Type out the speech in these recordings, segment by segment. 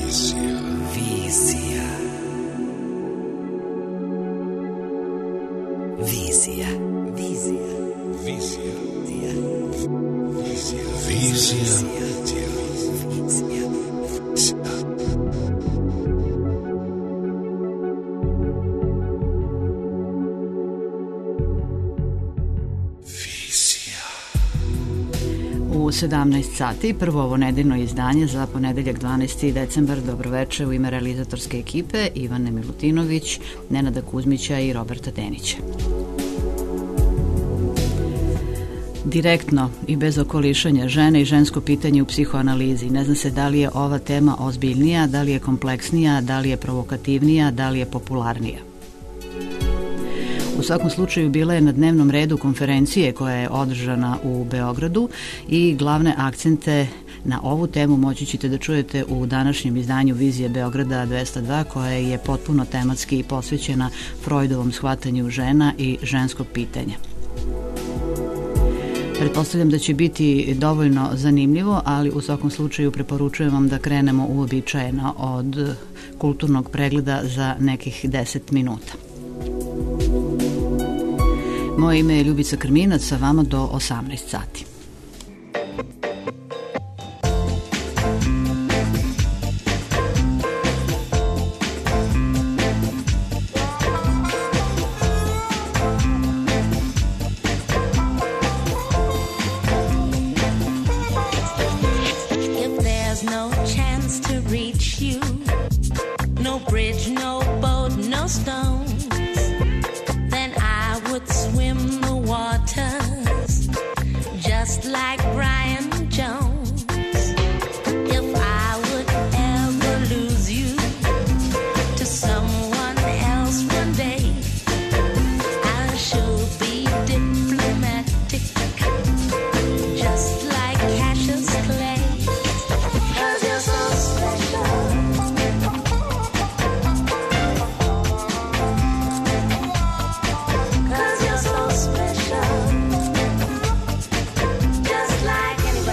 U 17 sati, prvo ovo nedeljno izdanje za ponedeljak 12. decembar. Dobroveče u ime realizatorske ekipe Ivane Milutinović, Nenada Kuzmića i Roberta Denića. Direktno i bez okolišanja žene i žensko pitanje u psihoanalizi. Ne zna se da li je ova tema ozbiljnija, da li je kompleksnija, da li je provokativnija, da li je popularnija. U svakom slučaju bila je na dnevnom redu konferencije koja je održana u Beogradu i glavne akcente na ovu temu moći ćete da čujete u današnjem izdanju Vizije Beograda 202, koja je potpuno tematski posvećena Freudovom shvatanju žena i ženskog pitanja. Pretpostavljam da će biti dovoljno zanimljivo, ali u svakom slučaju preporučujem vam da krenemo uobičajeno od kulturnog pregleda za nekih 10 minuta. Moje ime je Ljubica Krminac, sa vama do 18 sati. Cause you're so special.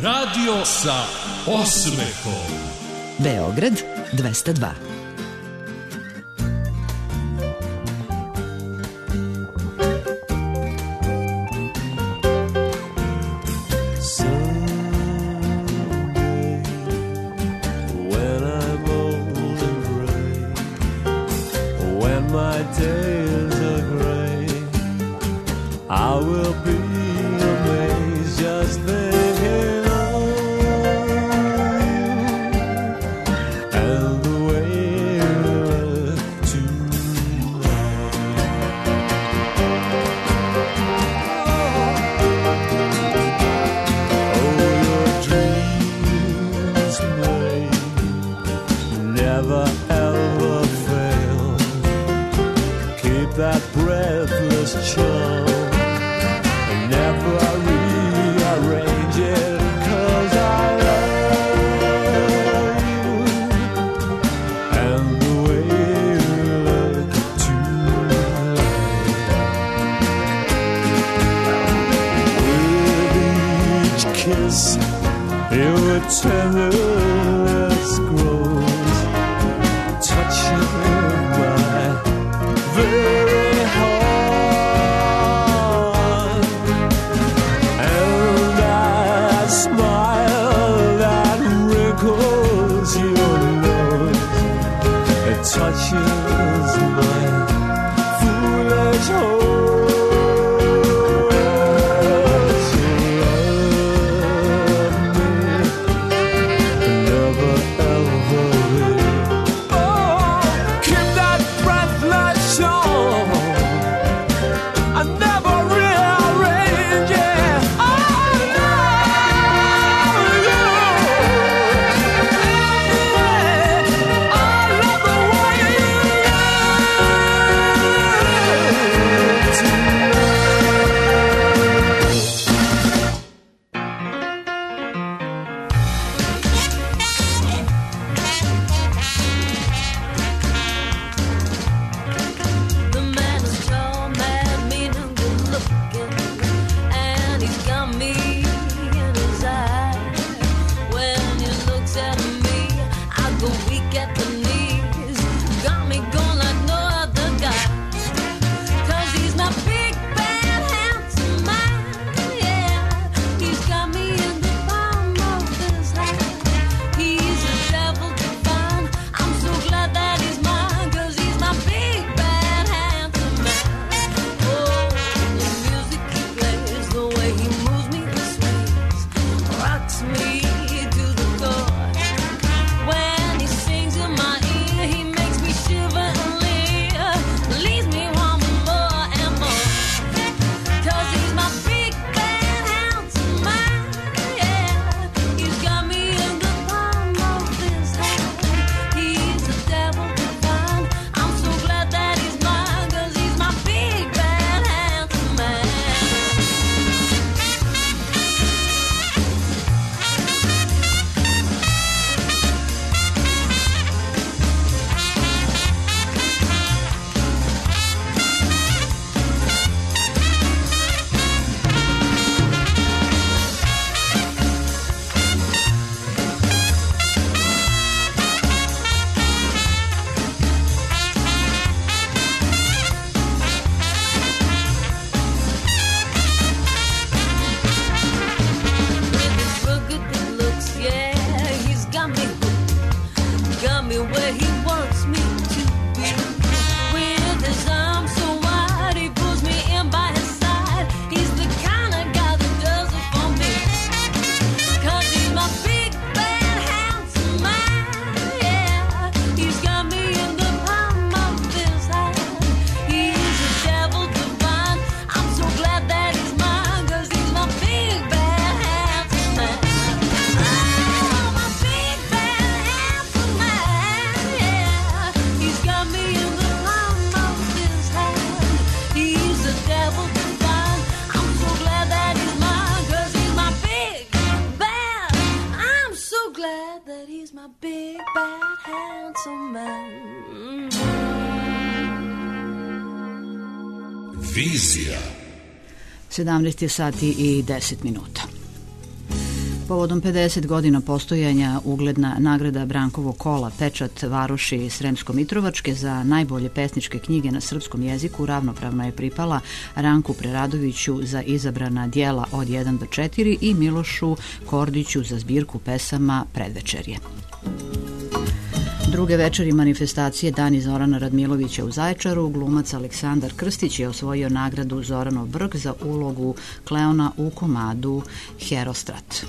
Radio sa osmehom. Beograd 202. Vizija. 17 sati i 10 minuta. Povodom 50 godina postojanja ugledna nagrada Brankovo kola Pečat Varoši Sremsko-Mitrovačke za najbolje pesničke knjige na srpskom jeziku ravnopravno je pripala Ranku Preradoviću za izabrana dijela od 1 do 4 i Milošu Kordiću za zbirku pesama Predvečerje. Druge večeri manifestacije Dani Zorana Radmilovića u Zaječaru, glumac Aleksandar Krstić je osvojio nagradu Zoranov Brk za ulogu Kleona u komadu Herostrat.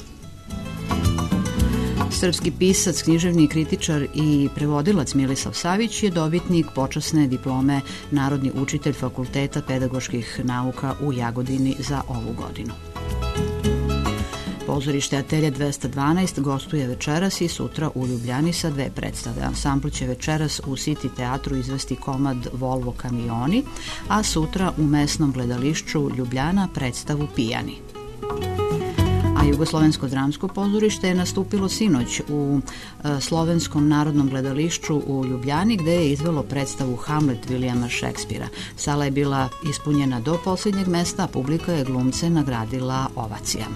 Srpski pisac, književni kritičar i prevodilac Milisav Savić je dobitnik počasne diplome narodni učitelj Fakulteta pedagoških nauka u Jagodini za ovu godinu. Pozorište Atelje 212 gostuje večeras i sutra u Ljubljani sa 2 predstave. Ansambl će večeras u City teatru izvesti komad Volvo kamioni, a sutra u mesnom gledališću Ljubljana predstavu Pijani. A Jugoslovensko dramsko pozorište je nastupilo sinoć u Slovenskom narodnom gledališću u Ljubljani, gde je izvelo predstavu Hamlet Vilijama Šekspira. Sala je bila ispunjena do posljednjeg mesta, a publika je glumce nagradila ovacijama.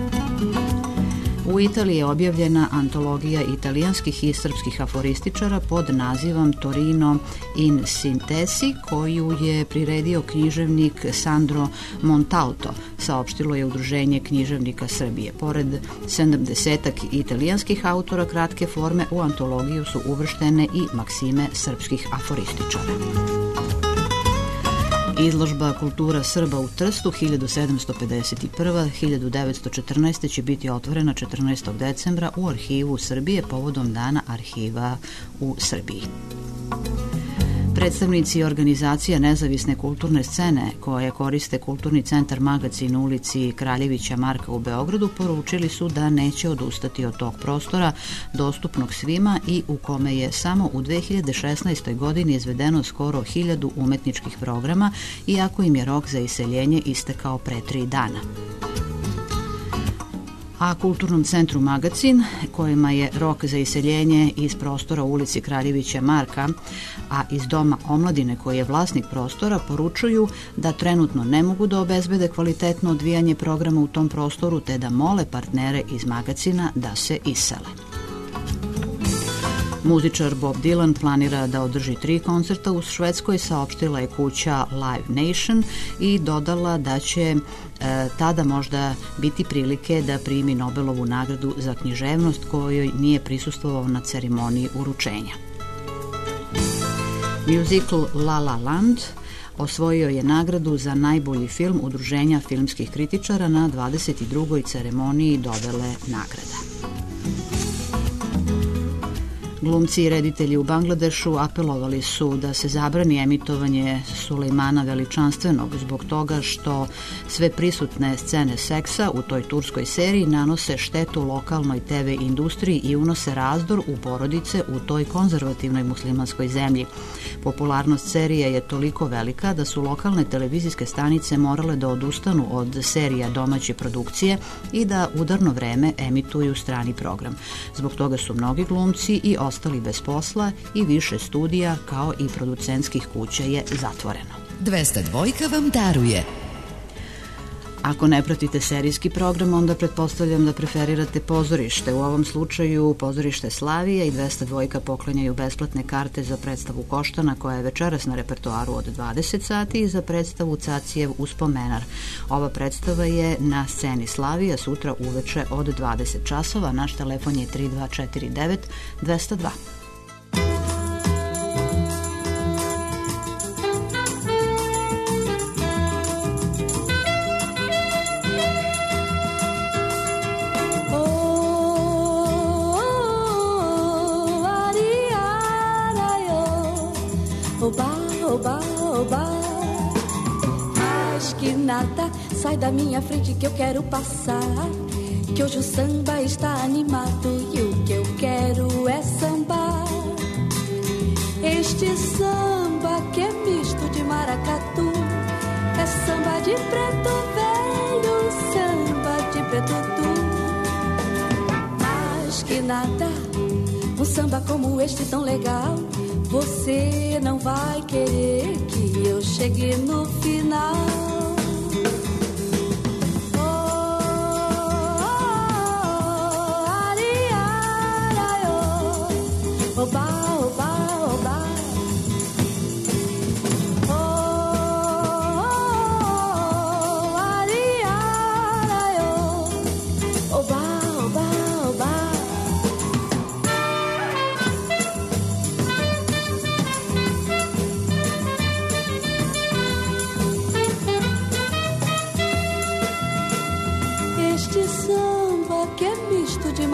U Italiji je objavljena antologija italijanskih i srpskih aforističara pod nazivom Torino in Sintesi, koju je priredio književnik Sandro Montalto, saopštilo je Udruženje književnika Srbije. Pored 70-ak italijanskih autora kratke forme, u antologiju su uvrštene i maksime srpskih aforističara. Izložba Kultura Srba u Trstu 1751-1914 će biti otvorena 14. decembra u Arhivu Srbije povodom Dana arhiva u Srbiji. Predstavnici organizacija nezavisne kulturne scene koje koriste kulturni centar Magacin u ulici Kraljevića Marka u Beogradu poručili su da neće odustati od tog prostora dostupnog svima i u kome je samo u 2016. godini izvedeno skoro 1000 umetničkih programa, iako im je rok za iseljenje istekao pre 3 dana. A Kulturnom centru Magacin, kojima je rok za iseljenje iz prostora u ulici Kraljevića Marka, a iz Doma omladine koji je vlasnik prostora, poručuju da trenutno ne mogu da obezbede kvalitetno odvijanje programa u tom prostoru, te da mole partnere iz Magacina da se isele. Muzičar Bob Dylan planira da održi 3 koncerta u Švedskoj, saopštila je kuća Live Nation i dodala da će tada možda biti prilike da primi Nobelovu nagradu za književnost kojoj nije prisustvovao na ceremoniji uručenja. Musical La La Land osvojio je nagradu za najbolji film Udruženja filmskih kritičara na 22. ceremoniji dodele nagrada. Glumci i reditelji u Bangladešu apelovali su da se zabrani emitovanje Sulejmana Veličanstvenog zbog toga što sve prisutne scene seksa u toj turskoj seriji nanose štetu lokalnoj TV industriji i unose razdor u porodice u toj konzervativnoj muslimanskoj zemlji. Popularnost serije je toliko velika da su lokalne televizijske stanice morale da odustanu od serija domaće produkcije i da udarno vreme emituju strani program. Zbog toga su mnogi glumci i ostali bez posla i više studija kao i producentskih kuća je zatvoreno. 202 vam daruje. Ako ne pratite serijski program, onda pretpostavljam da preferirate pozorište. U ovom slučaju pozorište Slavija i 202 poklanjaju besplatne karte za predstavu Koštana koja je večeras na repertoaru od 20 sati i za predstavu Cacijev uspomenar. Ova predstava je na sceni Slavija sutra uveče od 20 časova. Naš telefon je 3249 202. Oba, oba, mas que nada, sai da minha frente que eu quero passar. Que hoje o samba está animado e o que eu quero é sambar. Este samba que é misto de maracatu, é samba de preto velho, samba de preto tu. Mas que nada, um samba como este tão legal, você não vai querer que eu chegue no final. Oh, oh, oh,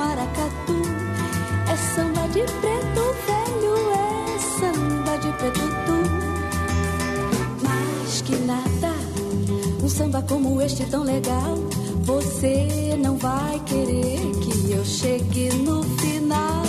maracatu. É samba de preto velho, é samba de preto tu. Mais que nada, um samba como este tão legal, você não vai querer que eu chegue no final.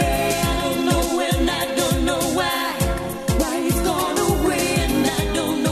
Don't know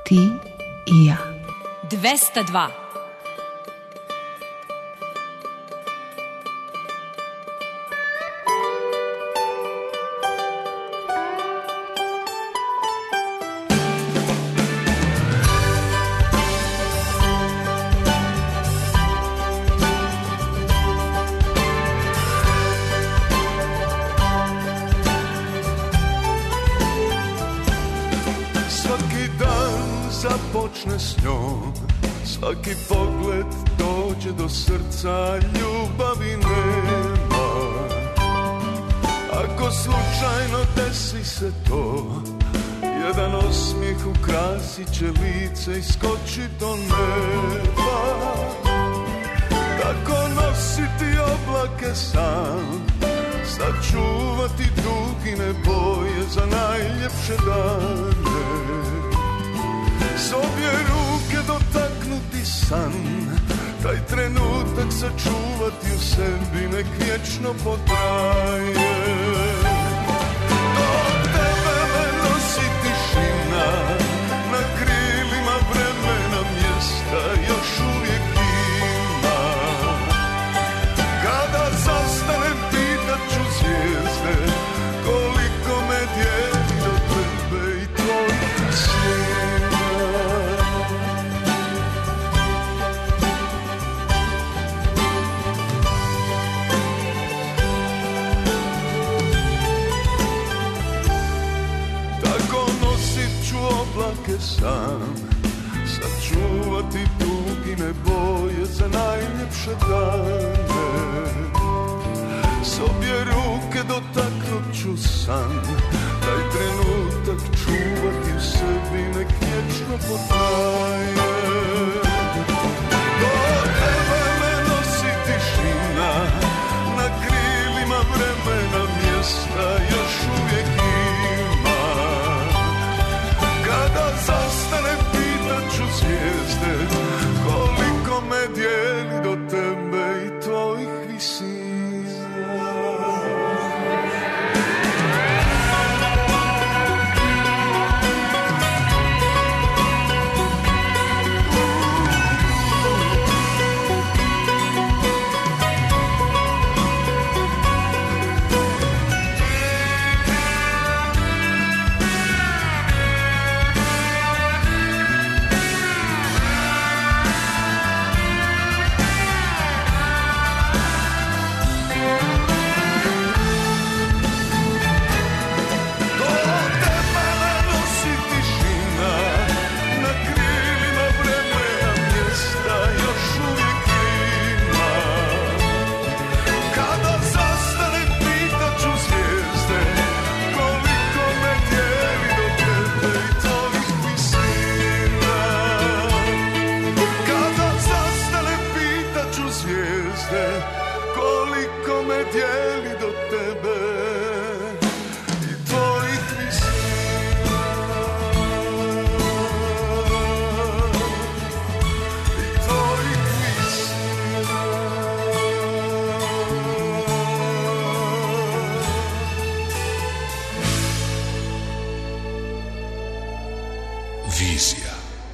Ti i ja. 202. Započne s njom, svaki pogled dođe do srca, ljubavi nema. Ako slučajno desi se to, jedan osmijeh ukrasit će lice i skoči do neba. Tako nositi oblake sam, sačuvati dugine boje za najljepše dane. S obje ruke dotaknuti san, taj trenutak sačuvati u sebi, nek vječno potraje. Do tebe me nosi tišina, na krilima vremena mjesta još uvijek ima. Kada zastanem pitat ću zvijezde, koliko me dijeli do tebe i tvojih sina. Sam sačuvati dugine boje za najljepše dane. S obje ruke dotaknut ću san, taj trenutak čuvati u sebi, nek vječno potraje. Do tebe me nosi tišina, na krilima vremena mjesta još uvijek ima. Kada zastanem pitat ću zvijezde, koliko me dijeli do tebe i tvojih visina. Vizija.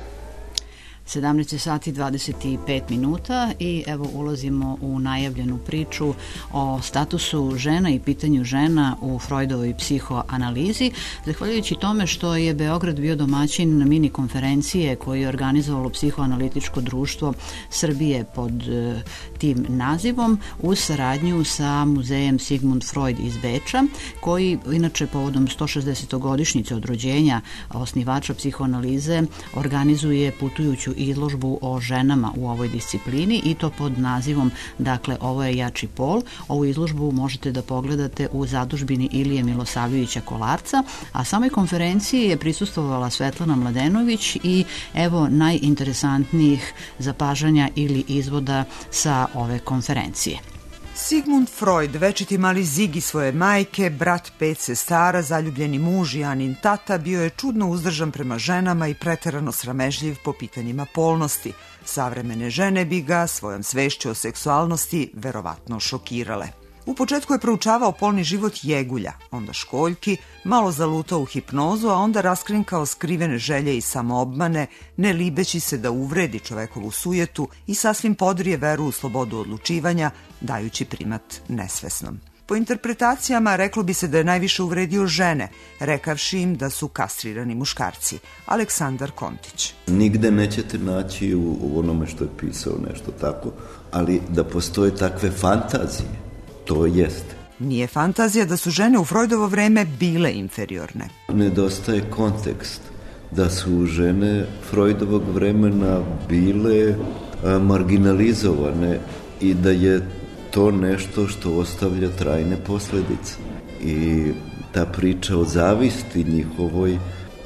17 sati 25 minuta i evo ulazimo u najavljenu priču o statusu žena i pitanju žena u Freudovoj psihoanalizi. Zahvaljujući tome što je Beograd bio domaćin mini konferencije koju je organizovalo Psihoanalitičko društvo Srbije pod tim nazivom uz saradnju sa muzejem Sigmund Freud iz Beča, koji inače povodom 160-godišnjice od rođenja osnivača psihoanalize organizuje putujuću izložbu o ženama u ovoj disciplini i to pod nazivom, dakle, ovo je jači pol. Ovu izložbu možete da pogledate u zadužbini Ilije Milosavljevića Kolarca, a samoj konferenciji je prisustvovala Svetlana Mladenović i evo najinteresantnijih zapažanja ili izvoda sa ove konferencije. Sigmund Freud, večiti mali Zigi svoje majke, brat 5 sestara, zaljubljeni muž i Anin tata, bio je čudno uzdržan prema ženama i preterano sramežljiv po pitanjima polnosti. Savremene žene bi ga svojom svešću o seksualnosti verovatno šokirale. U početku je proučavao polni život jegulja, onda školjki, malo zalutao u hipnozu, a onda raskrinkao skrivene želje i samoobmane, ne libeći se da uvredi čovekovu sujetu i sasvim podrije veru u slobodu odlučivanja, dajući primat nesvesnom. Po interpretacijama reklo bi se da je najviše uvredio žene, rekavši im da su kastrirani muškarci. Aleksandar Kontić. Nigde nećete naći u onome što je pisao nešto tako, ali da postoje takve fantazije, to jeste. Nije fantazija da su žene u Freudovo vreme bile inferiorne. Nedostaje kontekst da su žene Freudovog vremena bile marginalizovane i da je to nešto što ostavlja trajne posljedice. I ta priča o zavisti njihovoj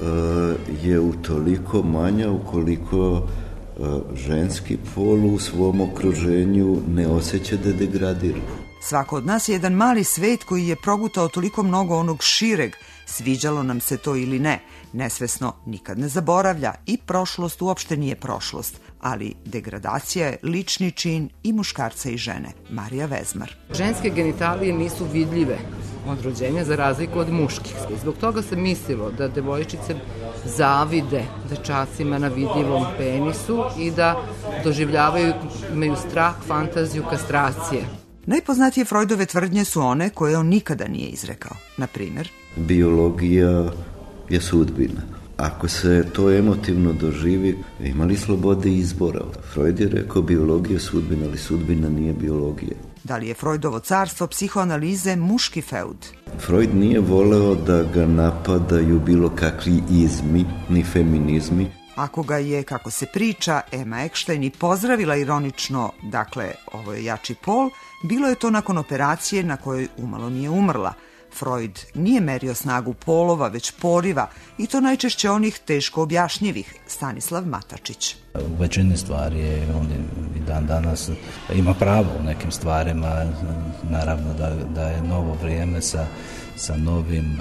je utoliko manja ukoliko ženski pol u svom okruženju ne osjeća da degradira. Svako od nas je jedan mali svet koji je progutao toliko mnogo onog šireg, sviđalo nam se to ili ne. Nesvesno nikad ne zaboravlja i prošlost uopšte nije prošlost, ali degradacija je lični čin i muškarca i žene. Marija Vezmar. Ženske genitalije nisu vidljive od rođenja za razliku od muških. Zbog toga se mislilo da devojčice zavide dečacima na vidljivom penisu i da doživljavaju, imaju strah, fantaziju kastracije. Najpoznatije Freudove tvrdnje su one koje on nikada nije izrekao. Na primjer, biologija je sudbina. Ako se to emotivno doživi, ima li slobode izbora? Freud je rekao biologija je sudbina, ali sudbina nije biologija. Da li je Freudovo carstvo psihoanalize muški feud? Freud nije voleo da ga napadaju bilo kakvi izmi, ni feminizmi. Ako ga je, kako se priča, Emma Eckstein i pozdravila ironično, dakle, ovo je jači pol, bilo je to nakon operacije na kojoj umalo nije umrla. Freud nije merio snagu polova, već poriva, i to najčešće onih teško objašnjivih. Stanislav Matačić. U većini stvari je on i dan danas ima pravo u nekim stvarima, naravno da je novo vrijeme sa novim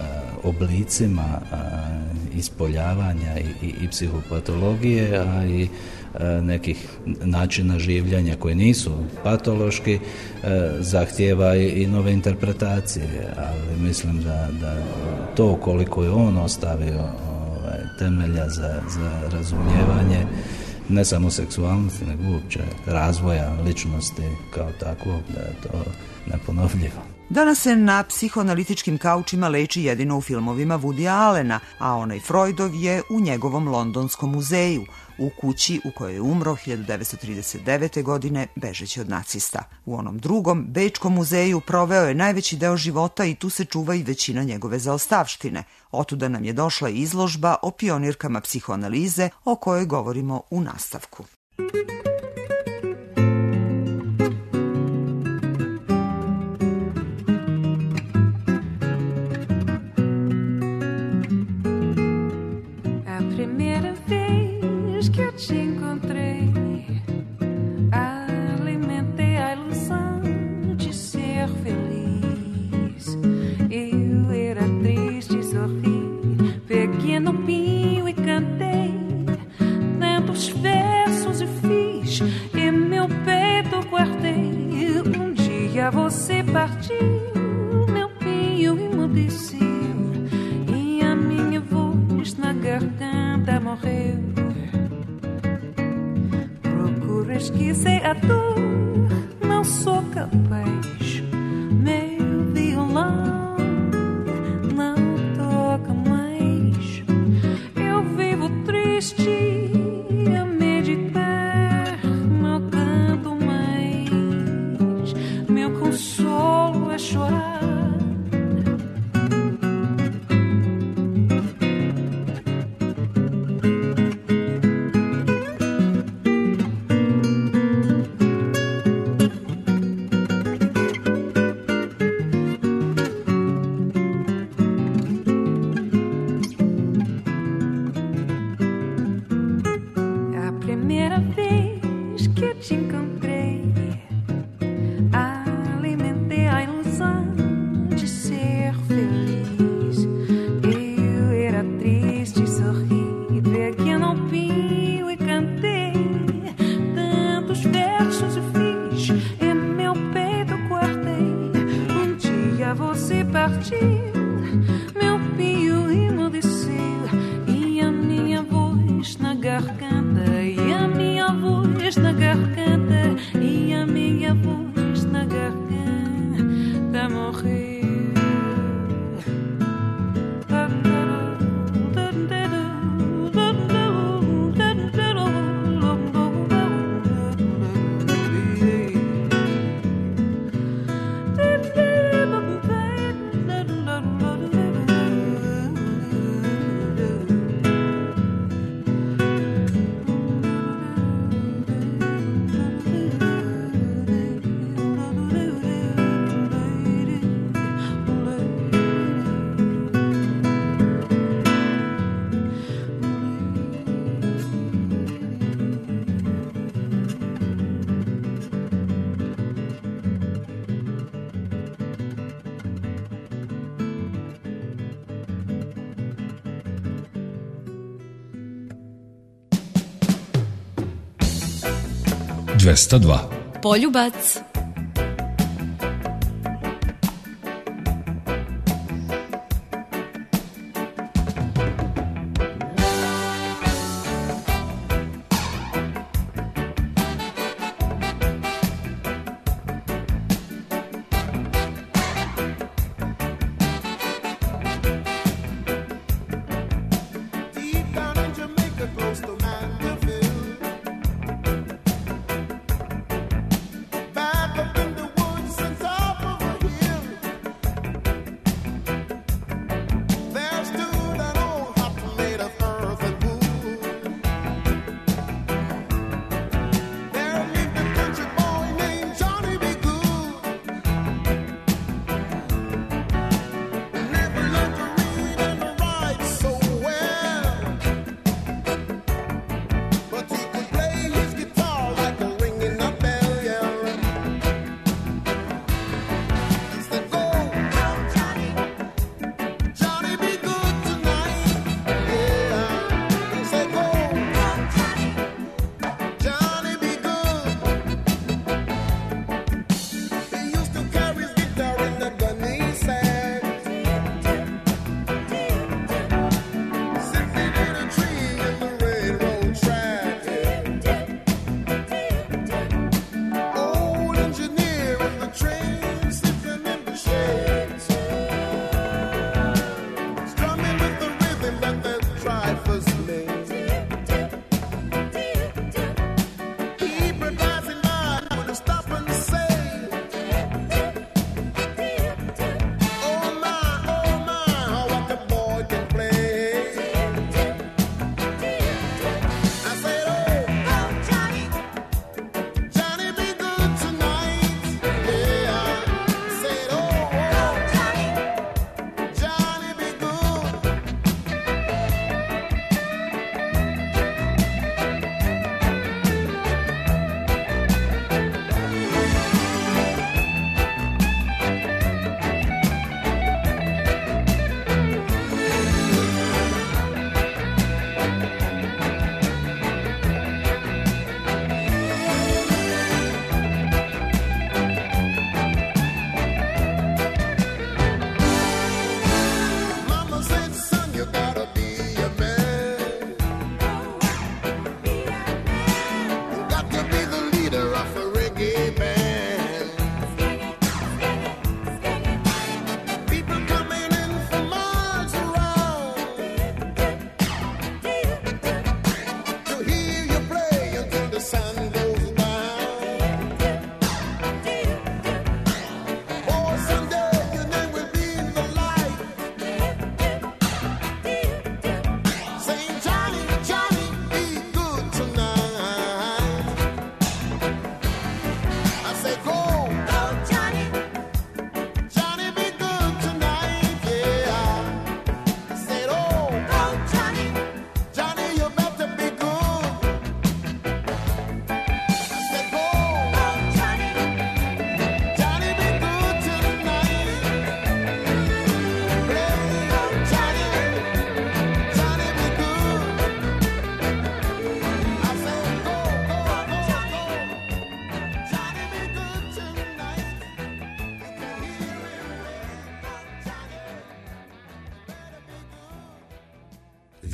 oblicima ispoljavanja i psihopatologije, a i nekih načina življenja koji nisu patološki, zahtijeva i nove interpretacije, ali mislim da to koliko je on ostavio temelja za razumijevanje ne samo seksualnosti, nego uopće razvoja ličnosti kao takvog, da je to neponovljivo. Danas se na psihoanalitičkim kaučima leči jedino u filmovima Woodya Allena, a onaj Freudov je u njegovom londonskom muzeju, u kući u kojoj je umro 1939. godine bežeći od nacista. U onom drugom, bečkom muzeju, proveo je najveći deo života i tu se čuva i većina njegove zaostavštine. Otuda nam je došla izložba o pionirkama psihoanalize o kojoj govorimo u nastavku. Te encontrei, alimentei a ilusão de ser feliz. Eu era triste e sorri, peguei no pinho e cantei tantos versos e fiz e meu peito guardei. Dia você partiu, meu pinho emudeceu e a minha voz na garganta morreu. Esquecer a dor, não sou capaz. Meu violão não toca mais. Eu vivo triste a meditar, não canto mais. Meu consolo é chorar. Te encontrei, alimentei a ilusão partiu, meu pio emudeceu, e a minha voz na garganta, e a minha voz na garganta, e a minha voz na garganta morreu. Poljubac. Bad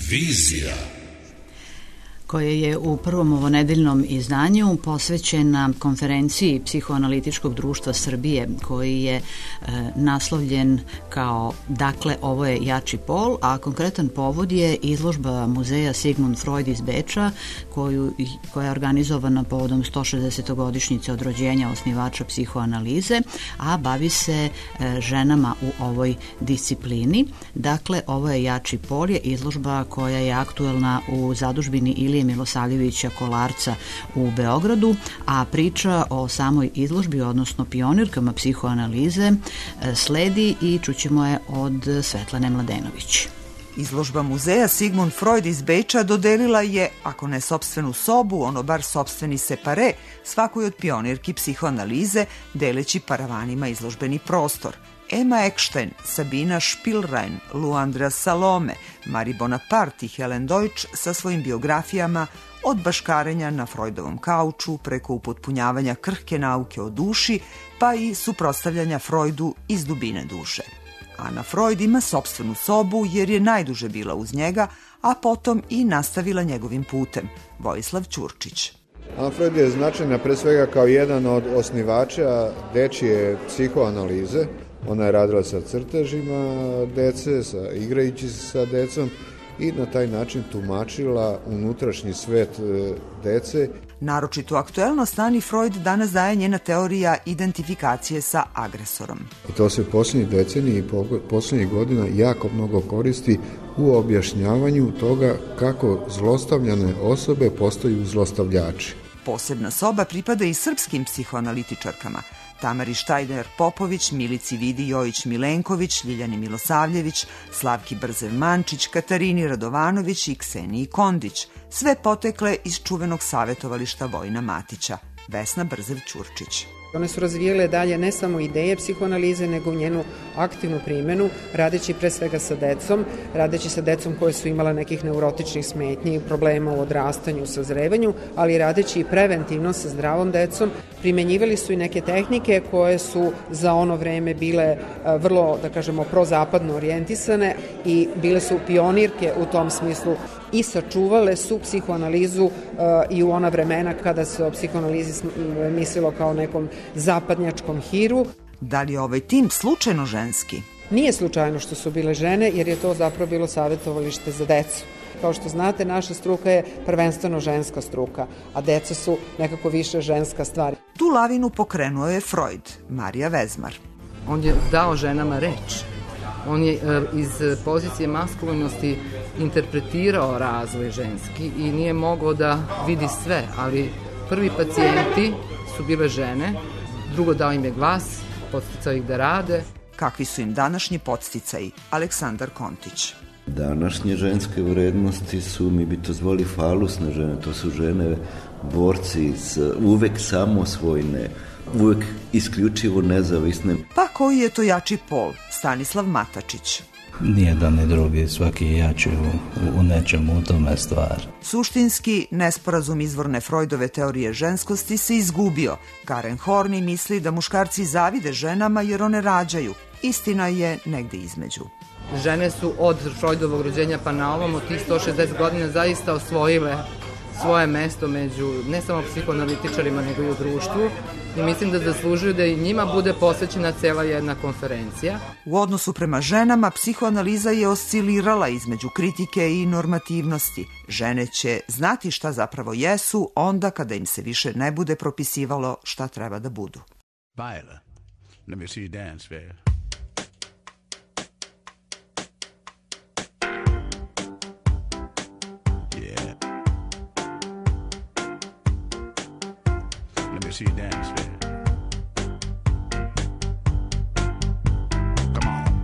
Vizija, koje je u prvom ovonedeljnom izdanju posvećena konferenciji Psihoanalitičkog društva Srbije, koji je naslovljen kao Dakle, ovo je jači pol, a konkretan povod je izložba muzeja Sigmund Freud iz Beča, koja je organizovana povodom 160-godišnjice od rođenja osnivača psihoanalize, a bavi se ženama u ovoj disciplini. Dakle, ovo je jači pol je izložba koja je aktuelna u zadužbini Ilije Milosavljevića Kolarca u Beogradu, a priča o samoj izložbi, odnosno pionirkama psihoanalize, sledi i čućemo je od Svetlane Mladenović. Izložba muzeja Sigmund Freud iz Beča dodelila je, ako ne sopstvenu sobu, ono bar sopstveni separe, svakoj od pionirki psihoanalize, deleći paravanima izložbeni prostor. Emma Eckstein, Sabina Spielrein, Luandra Salome, Marie Bonaparte i Helen Deutsch sa svojim biografijama od baškarenja na Freudovom kauču preko upotpunjavanja krhke nauke o duši, pa i suprotstavljanja Freudu iz dubine duše. Ana Freud ima sopstvenu sobu jer je najduže bila uz njega, a potom i nastavila njegovim putem. Vojislav Ćurčić. Ana Freud je značajna pre svega kao jedan od osnivača dečije psihoanalize. Ona je radila sa crtežima dece, igrajući se sa decom i na taj način tumačila unutrašnji svet dece. Naročitu aktuelnost Ani Freud danas daje njena teorija identifikacije sa agresorom. I to se posljednjih decenija i posljednjih godina jako mnogo koristi u objašnjavanju toga kako zlostavljane osobe postaju zlostavljači. Posebna soba pripada i srpskim psihoanalitičarkama. Tamari Štajder-Popović, Milici Vidi Jojić-Milenković, Ljiljani Milosavljević, Slavki Brzev-Mančić, Katarini Radovanović i Kseniji Kondić, sve potekle iz čuvenog savjetovališta Vojina Matića. Vesna Brzev-Ćurčić. One su razvijele dalje ne samo ideje psihoanalize, nego njenu aktivnu primjenu, radeći pre svega sa decom, radeći sa decom koje su imala nekih neurotičnih smetnji, problema u odrastanju, u sazrevanju, ali radeći i preventivno sa zdravom decom. Primenjivali su i neke tehnike koje su za ono vreme bile vrlo, da kažemo, prozapadno orijentisane i bile su pionirke u tom smislu i sačuvale su psihoanalizu i u ona vremena kada se o psihoanalizi mislilo kao nekom zapadnjačkom hiru. Da li je ovaj tim slučajno ženski? Nije slučajno što su bile žene, jer je to zapravo bilo savjetovalište za decu. Kao što znate, naša struka je prvenstveno ženska struka, a deca su nekako više ženska stvar. Tu lavinu pokrenuo je Freud, Marija Vezmar. On je dao ženama reč. On je iz pozicije maskulinosti interpretirao razvoj ženski i nije mogao da vidi sve, ali prvi pacijenti su bile žene, drugo dao im je glas, podsticao ih da rade. Kakvi su im današnji podsticaji? Aleksandar Kontić. Današnje ženske vrednosti su, mi bi to zvali falusne žene, to su žene borci, uvek samosvojne, uvek isključivo nezavisne. Pa koji je to jači pol? Stanislav Matačić. Nijedan ni drugi, svaki je jači u nečemu, u tome stvar. Suštinski, nesporazum izvorne Freudove teorije ženskosti se izgubio. Karen Horney misli da muškarci zavide ženama jer one rađaju. Istina je negde između. Žene su od Freudovog rođenja pa na ovom, od tih 160 godina zaista osvojile svoje mesto među ne samo psihoanalitičarima nego i u društvu i mislim da zaslužuju da i njima bude posvećena cela jedna konferencija. U odnosu prema ženama psihoanaliza je oscilirala između kritike i normativnosti. Žene će znati šta zapravo jesu onda kada im se više ne bude propisivalo šta treba da budu. Viola, let me see you dance, baby. Let me see you dance, baby. Come on.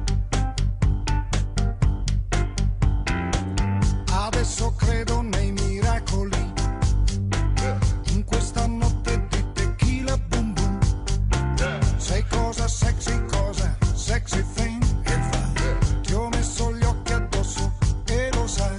Adesso credo nei miracoli. In questa notte di tequila boom boom. Sei cosa sexy thing. Ti ho messo gli occhi addosso e lo sai.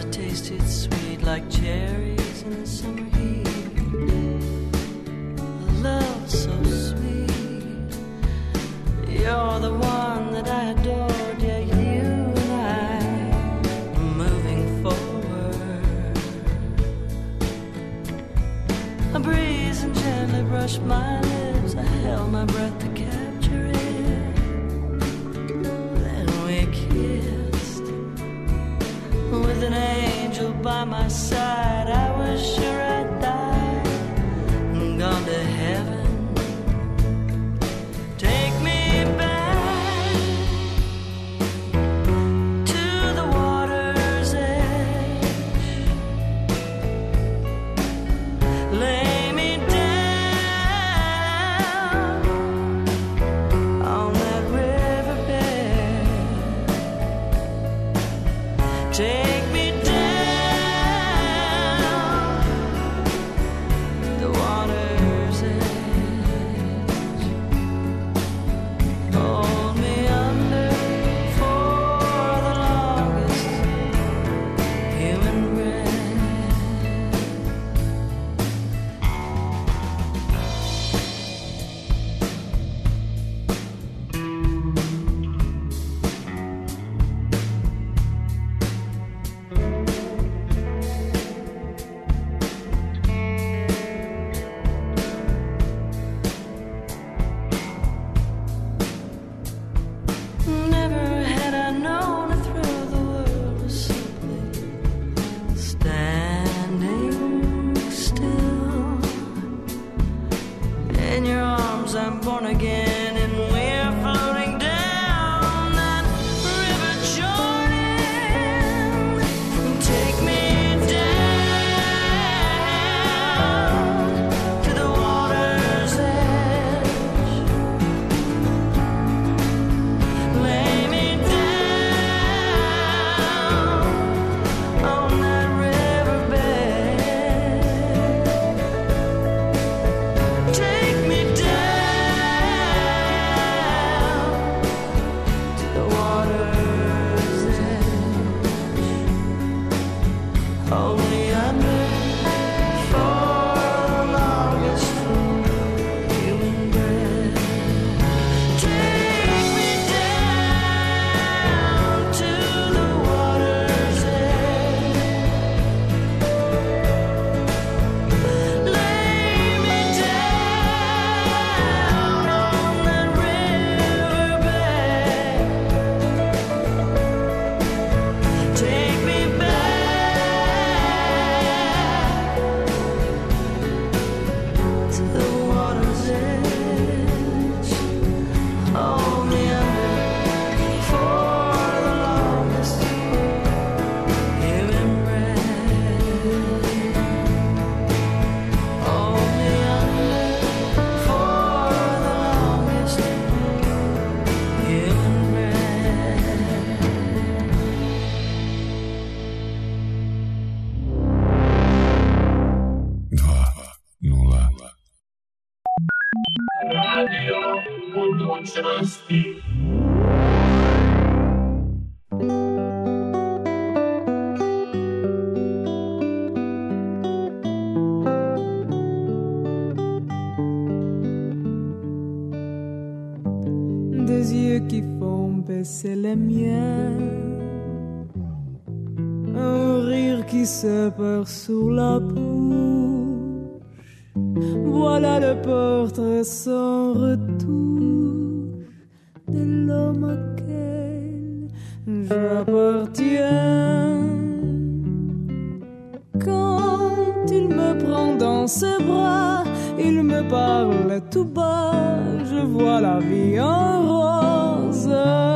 tasted sweet like cherries in the summer heat. Love so sweet. You're the one that I adored. Yeah, you and I are moving forward. A breeze and gently brushed my lips. I held my breath to capture it. Then we kissed. With an angel by my side, I was sure I'd die and gone to heaven. Take me back to the water's edge. Lay me down on that riverbed. Take me down the water's edge. Hold me under for the longest human breath. Never had I known a thrill. The world was simply standing still. In your arms I'm born again, and we're floating down that river Jordan. Take me down to the water's edge. Lay me down on that riverbed. Take me down to the water's edge. Hold me under for the longest human breath. Take me down to the water's edge. Lay me down on that riverbed. Take me back to the water's edge. Hold me under for the longest human breath. Hold me under for the longest human breath. 2:0. Radio budućnosti. Des yeux qui font baisser les miens, un rire qui se perd sur la bouche. Voilà le portrait sans retouche de l'homme auquel j'appartiens. Quand il me prend dans ses bras, il me parle tout bas, je vois la vie en rose.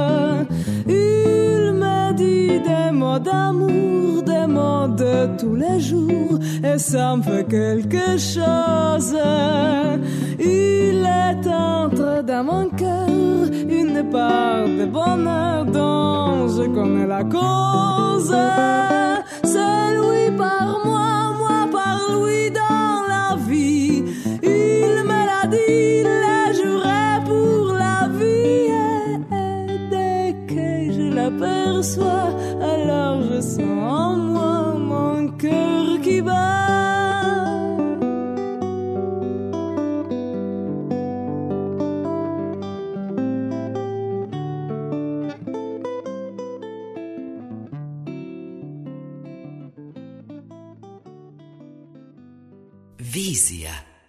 Il me dit des mots d'amour, des mots de tous les jours, et ça me fait quelque chose. Il est entré dans mon cœur une part de bonheur dont je connais la cause. C'est lui par moi, moi par lui dans la vie. Il me l'a dit, le jurait pour la vie. Et dès que je l'aperçois, alors je sens en moi qui bat. Vizija.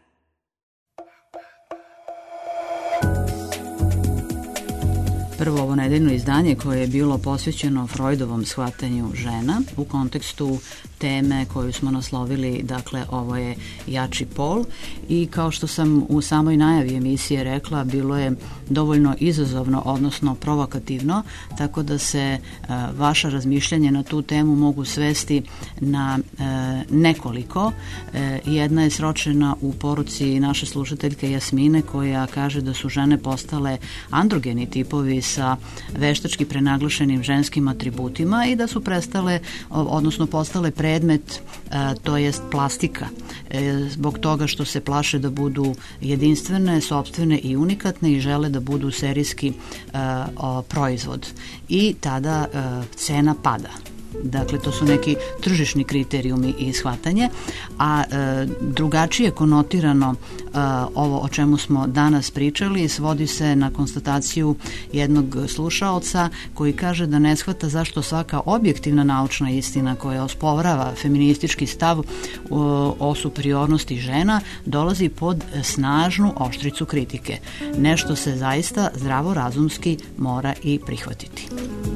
Prvo ovo nedeljno izdanje koje je bilo posvećeno Freudovom shvatanju žena u kontekstu teme koju smo naslovili, dakle ovo je jači pol, i kao što sam u samoj najavi emisije rekla, bilo je dovoljno izazovno, odnosno provokativno, tako da se vaša razmišljanja na tu temu mogu svesti na nekoliko. Jedna je sročena u poruci naše slušateljke Jasmine, koja kaže da su žene postale androgeni tipovi sa veštački prenaglašenim ženskim atributima i da su prestale, odnosno postale predmet, to jest plastika, zbog toga što se plaše da budu jedinstvene, sopstvene i unikatne i žele da budu serijski proizvod. I tada cena pada. Dakle, to su neki tržišni kriterijumi i shvatanje, a drugačije konotirano ovo o čemu smo danas pričali svodi se na konstataciju jednog slušaoca koji kaže da ne shvata zašto svaka objektivna naučna istina koja osporava feministički stav o superiornosti žena dolazi pod snažnu oštricu kritike. Nešto se zaista zdravorazumski mora i prihvatiti.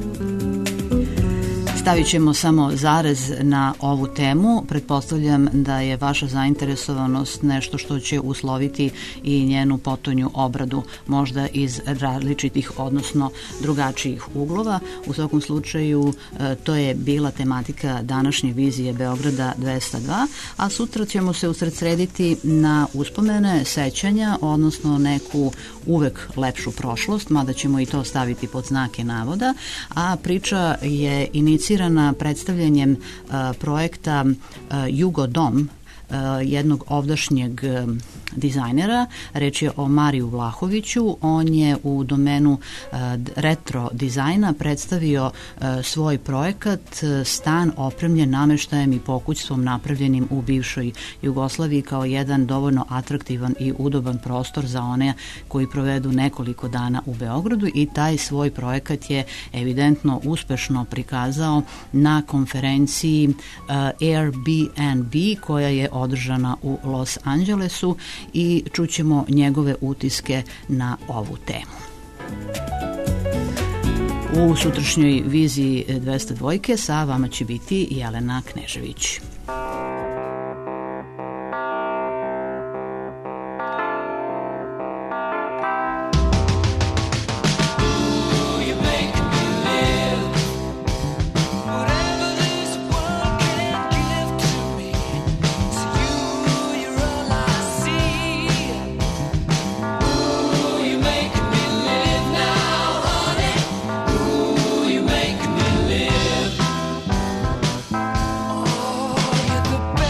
Stavit ćemo samo zarez na ovu temu. Pretpostavljam da je vaša zainteresovanost nešto što će usloviti i njenu potonju obradu, možda iz različitih, odnosno drugačijih uglova. U svakom slučaju to je bila tematika današnje vizije Beograda 202, a sutra ćemo se usredsrediti na uspomene, sećanja, odnosno neku uvek lepšu prošlost, mada ćemo i to staviti pod znake navoda, a priča je inicirana predstavljanjem projekta Jugodom, jednog ovdašnjeg dizajnera. Reč je o Mariju Vlahoviću. On je u domenu retro dizajna predstavio svoj projekat, stan opremljen nameštajem i pokućstvom napravljenim u bivšoj Jugoslaviji kao jedan dovoljno atraktivan i udoban prostor za one koji provedu nekoliko dana u Beogradu, i taj svoj projekat je evidentno uspešno prikazao na konferenciji Airbnb koja je održana u Los Angelesu, i čućemo njegove utiske na ovu temu. U sutrašnjoj viziji 202 sa vama će biti Jelena Knežević. The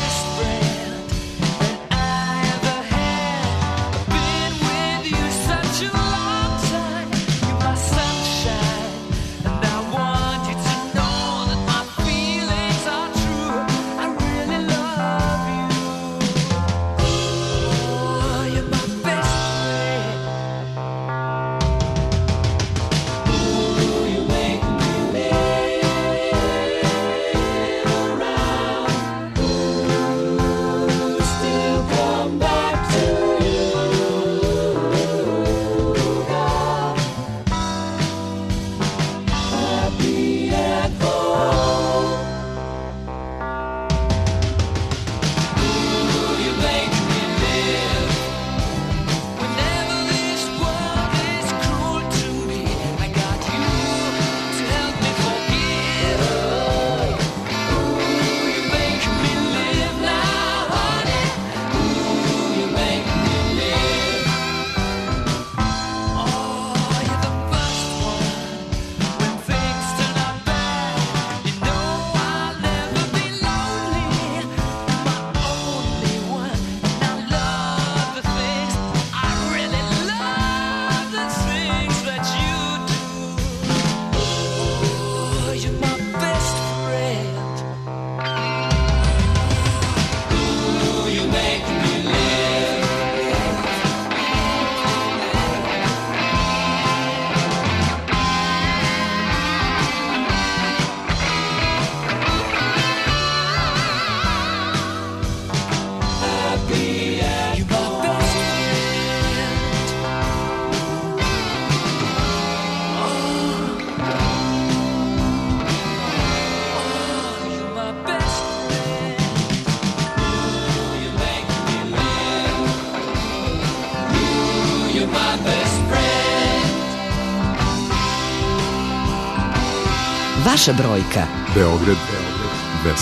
Vaša brojka. Beograd 202.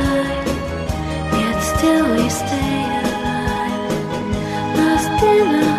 Still we stay alive, lost in a